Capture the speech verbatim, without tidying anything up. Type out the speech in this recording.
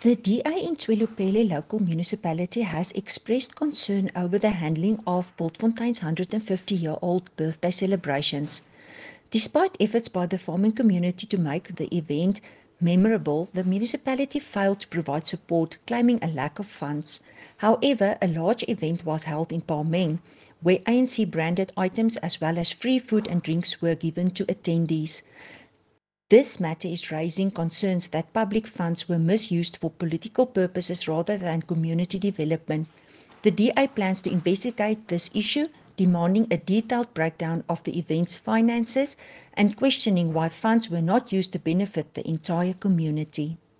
The D A in Tswelopele local municipality has expressed concern over the handling of Bultfontein's one hundred fifty-year-old birthday celebrations. Despite efforts by the farming community to make the event memorable, the municipality failed to provide support, claiming a lack of funds. However, a large event was held in Palmeng, where A N C branded items as well as free food and drinks were given to attendees. This matter is raising concerns that public funds were misused for political purposes rather than community development. The D A plans to investigate this issue, demanding a detailed breakdown of the event's finances and questioning why funds were not used to benefit the entire community.